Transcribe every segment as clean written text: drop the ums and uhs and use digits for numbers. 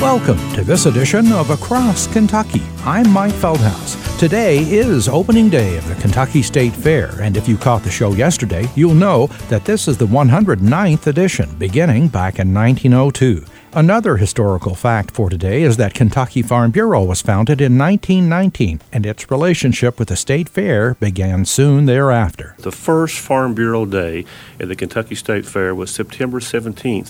Welcome to this edition of Across Kentucky. I'm Mike Feldhaus. Today is opening day of the Kentucky State Fair, and if you caught the show yesterday, you'll know that this is the 109th edition, beginning back in 1902. Another historical fact for today is that Kentucky Farm Bureau was founded in 1919, and its relationship with the State Fair began soon thereafter. The first Farm Bureau Day at the Kentucky State Fair was September 17th,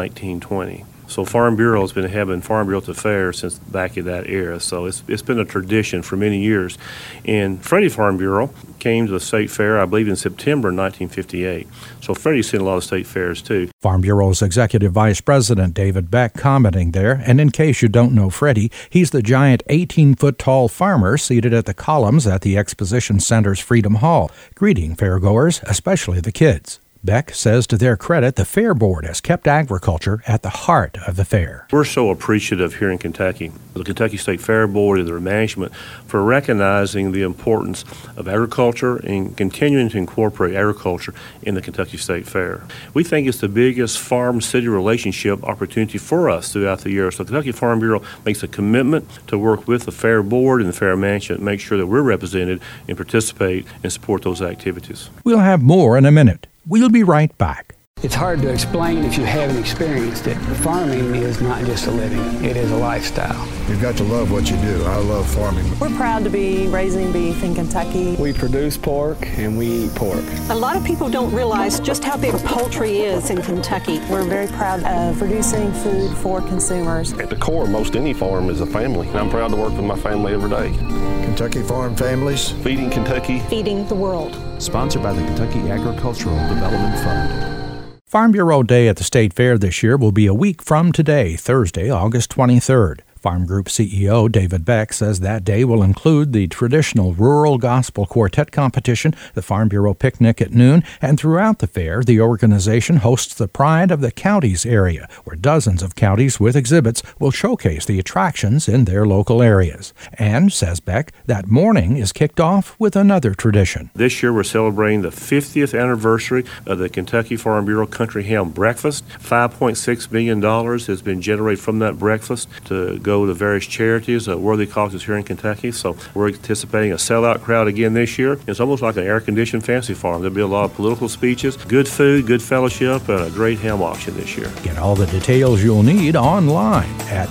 1920. So Farm Bureau has been having Farm Bureau at the fair since back in that era. So it's been a tradition for many years. And Freddie Farm Bureau came to the state fair, I believe, in September 1958. So Freddie's seen a lot of state fairs too. Farm Bureau's Executive Vice President David Beck commenting there. And in case you don't know Freddie, he's the giant 18-foot-tall farmer seated at the columns at the Exposition Center's Freedom Hall, greeting fairgoers, especially the kids. Beck says to their credit, the Fair Board has kept agriculture at the heart of the fair. We're so appreciative here in Kentucky, the Kentucky State Fair Board and their management, for recognizing the importance of agriculture and continuing to incorporate agriculture in the Kentucky State Fair. We think it's the biggest farm-city relationship opportunity for us throughout the year. So the Kentucky Farm Bureau makes a commitment to work with the Fair Board and the Fair Management, make sure that we're represented and participate and support those activities. We'll have more in a minute. We'll be right back. It's hard to explain if you haven't experienced it. Farming is not just a living, it is a lifestyle. You've got to love what you do. I love farming. We're proud to be raising beef in Kentucky. We produce pork and we eat pork. A lot of people don't realize just how big poultry is in Kentucky. We're very proud of producing food for consumers. At the core, most any farm is a family, and I'm proud to work with my family every day. Kentucky Farm Families. Feeding Kentucky. Feeding the world. Sponsored by the Kentucky Agricultural Development Fund. Farm Bureau Day at the State Fair this year will be a week from today, Thursday, August 23rd. Farm Group CEO David Beck says that day will include the traditional Rural Gospel Quartet competition, the Farm Bureau picnic at noon, and throughout the fair, the organization hosts the Pride of the Counties area, where dozens of counties with exhibits will showcase the attractions in their local areas. And, says Beck, that morning is kicked off with another tradition. This year we're celebrating the 50th anniversary of the Kentucky Farm Bureau Country Ham Breakfast. $5.6 million has been generated from that breakfast to go to various charities, worthy causes here in Kentucky. So we're anticipating a sellout crowd again this year. It's almost like an air-conditioned fancy farm. There'll be a lot of political speeches, good food, good fellowship, and a great ham auction this year. Get all the details you'll need online at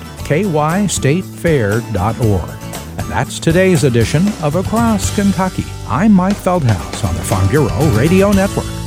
kystatefair.org. And that's today's edition of Across Kentucky. I'm Mike Feldhaus on the Farm Bureau Radio Network.